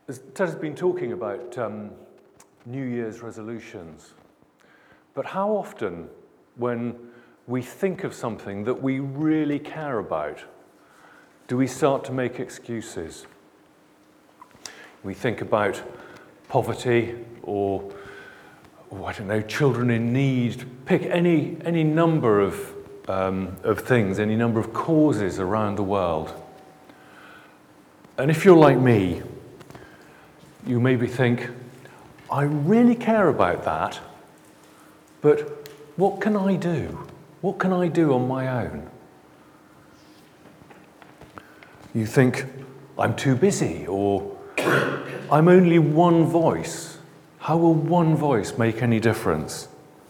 Ted has been talking about New Year's resolutions, but how often when we think of something that we really care about, do we start to make excuses? We think about poverty or I don't know, children in need. Pick any number of things, any number of causes around the world. And if you're like me, you maybe think, I really care about that, but what can I do? What can I do on my own? You think, I'm too busy, or I'm only one voice. How will one voice make any difference?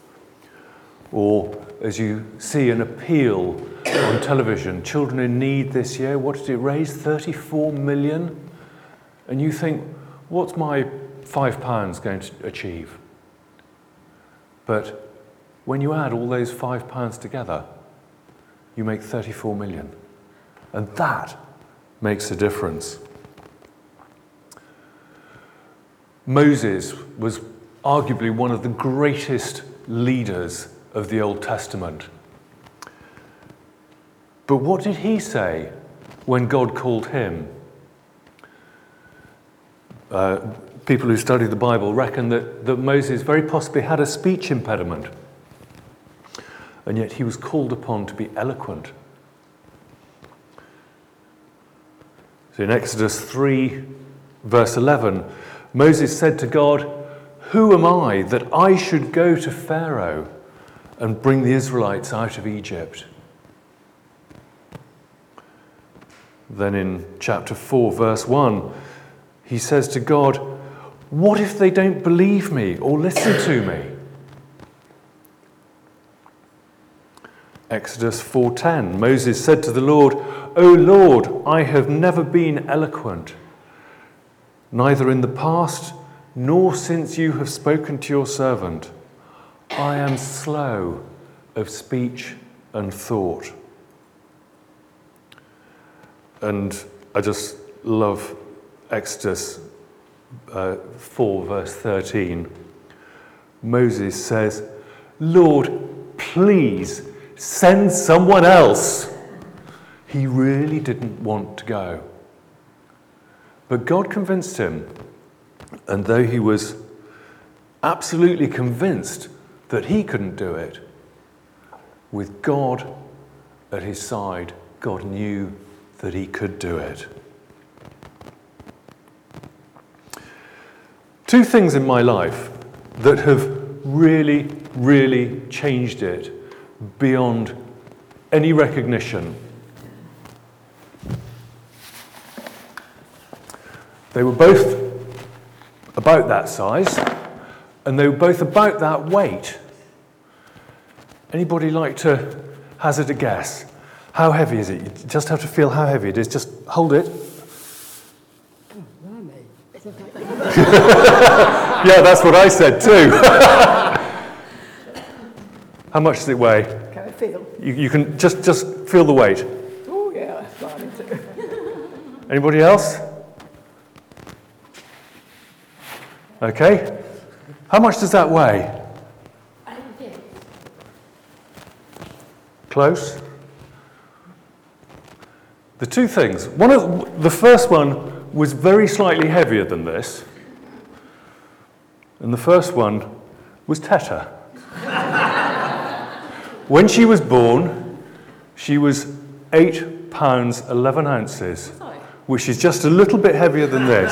Or as you see an appeal on television, children in need this year, what did it raise? 34 million? And you think, what's my £5 going to achieve? But when you add all those £5 together, you make 34 million. And that makes a difference. Moses was arguably one of the greatest leaders of the Old Testament. But what did he say when God called him? People who study the Bible reckon that Moses very possibly had a speech impediment, and yet he was called upon to be eloquent. So in Exodus 3, verse 11, Moses said to God, "Who am I that I should go to Pharaoh and bring the Israelites out of Egypt?" Then in chapter 4, verse 1, he says to God, "What if they don't believe me or listen to me?" Exodus 4:10, Moses said to the Lord, "O Lord, I have never been eloquent, neither in the past nor since you have spoken to your servant. I am slow of speech and thought." And I just love Exodus 4, verse 13. Moses says, "Lord, please send someone else." He really didn't want to go. But God convinced him, and though he was absolutely convinced that he couldn't do it, with God at his side, God knew that he could do it. Two things in my life that have really, really changed it beyond any recognition. They were both about that size, and they were both about that weight. Anybody like to hazard a guess? How heavy is it? You just have to feel how heavy it is. Just hold it. Yeah, that's what I said too. How much does it weigh? Can I feel? You can just feel the weight. Oh yeah, that's fine too. Anybody else? Okay. How much does that weigh? Close. The two things. The first one was very slightly heavier than this, and the first one was Teta. When she was born, she was 8 pounds 11 ounces, which is just a little bit heavier than this.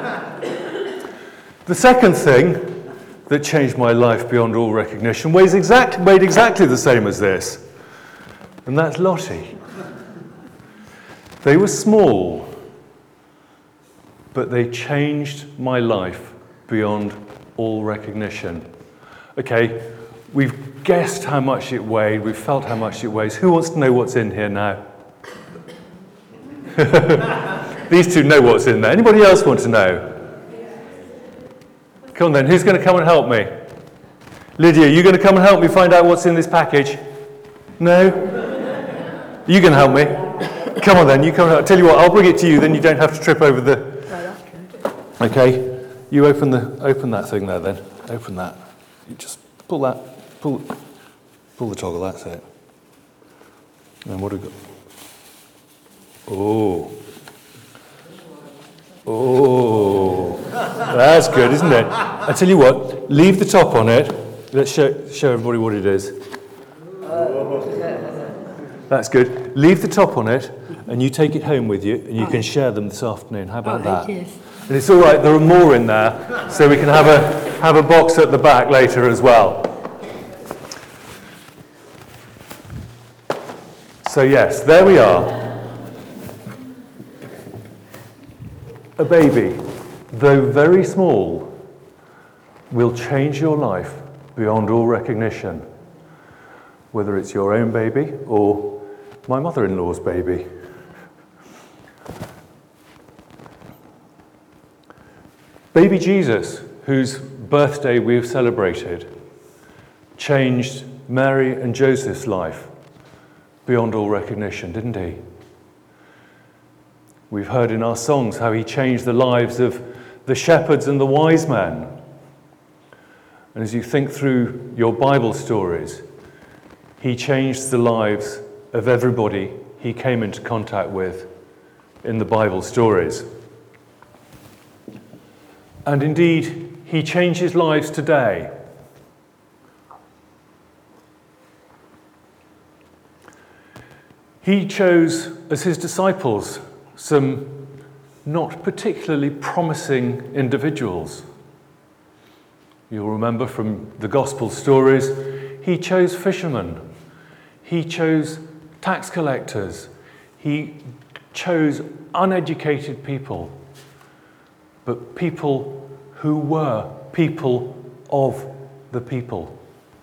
The second thing that changed my life beyond all recognition weighed exactly the same as this, and that's Lottie. They were small, but they changed my life beyond all recognition. Okay, we've guessed how much it weighed, we've felt how much it weighs. Who wants to know what's in here now? These two know what's in there. Anybody else want to know? Come on then, who's going to come and help me? Lydia, you going to come and help me find out what's in this package? No? You going to help me? Come on then, you come and help. Tell you what, I'll bring it to you, then you don't have to trip over the... Okay, you open that thing there then. Open that. You just pull the toggle, that's it. And what have we got? Oh, that's good, isn't it? I tell you what, leave the top on it. Let's show everybody what it is. That's good. Leave the top on it, and you take it home with you, and you can share them this afternoon. How about that? Yes. And it's all right. There are more in there, so we can have a box at the back later as well. So yes, there we are. A baby, though very small, will change your life beyond all recognition, whether it's your own baby or my mother-in-law's baby. Baby Jesus, whose birthday we've celebrated, changed Mary and Joseph's life beyond all recognition, didn't he? We've heard in our songs how he changed the lives of the shepherds and the wise men. And as you think through your Bible stories, he changed the lives of everybody he came into contact with in the Bible stories. And indeed, he changes lives today. He chose as his disciples some not particularly promising individuals. You'll remember from the gospel stories, he chose fishermen, he chose tax collectors, he chose uneducated people, but people who were people of the people.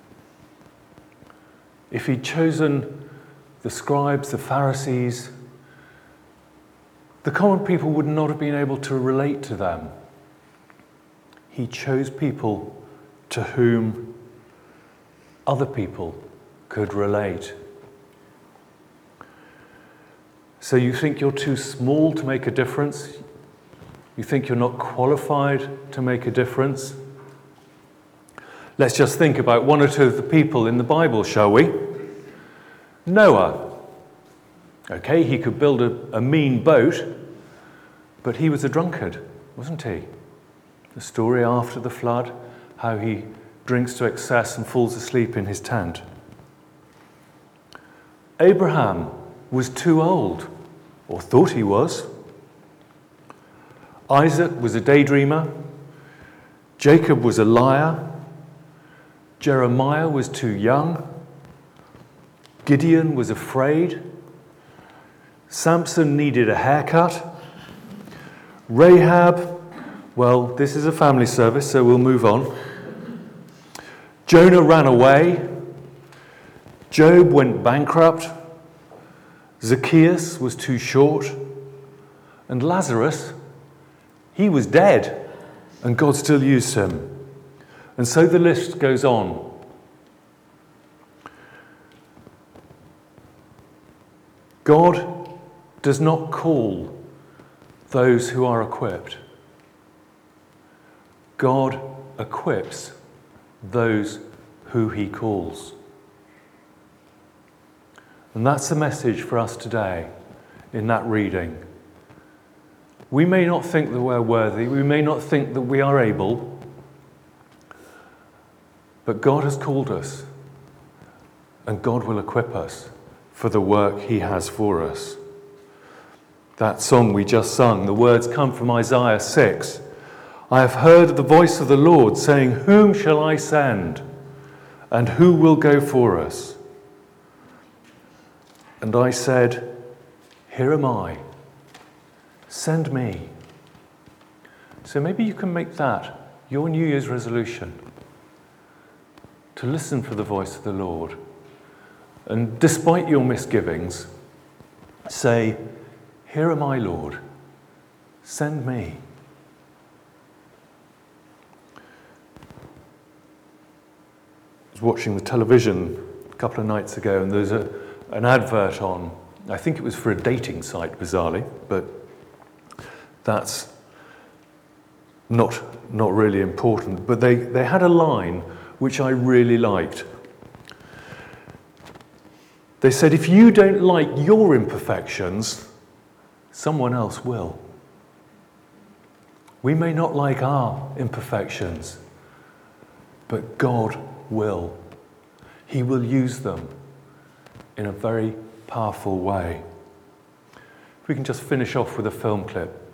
If he'd chosen the scribes, the Pharisees, the common people would not have been able to relate to them. He chose people to whom other people could relate. So you think you're too small to make a difference? You think you're not qualified to make a difference? Let's just think about one or two of the people in the Bible, shall we? Noah. Okay, he could build a mean boat, but he was a drunkard, wasn't he? The story after the flood, how he drinks to excess and falls asleep in his tent. Abraham was too old, or thought he was. Isaac was a daydreamer. Jacob was a liar. Jeremiah was too young. Gideon was afraid. Samson needed a haircut. Rahab, well, this is a family service, so we'll move on. Jonah ran away. Job went bankrupt. Zacchaeus was too short. And Lazarus, he was dead, and God still used him. And so the list goes on. God does not call those who are equipped. God equips those who he calls. And that's the message for us today in that reading. We may not think that we're worthy, we may not think that we are able, but God has called us, and God will equip us for the work he has for us. That song we just sung, the words come from Isaiah 6. I have heard the voice of the Lord saying, whom shall I send? And who will go for us? And I said, here am I. Send me. So maybe you can make that your New Year's resolution, to listen for the voice of the Lord. And despite your misgivings, say, here am I, Lord. Send me. I was watching the television a couple of nights ago, and there's an advert on, I think it was for a dating site, bizarrely, but that's not really important, but they had a line which I really liked. They said, if you don't like your imperfections, someone else will. We may not like our imperfections, but God will. He will use them in a very powerful way. If we can just finish off with a film clip.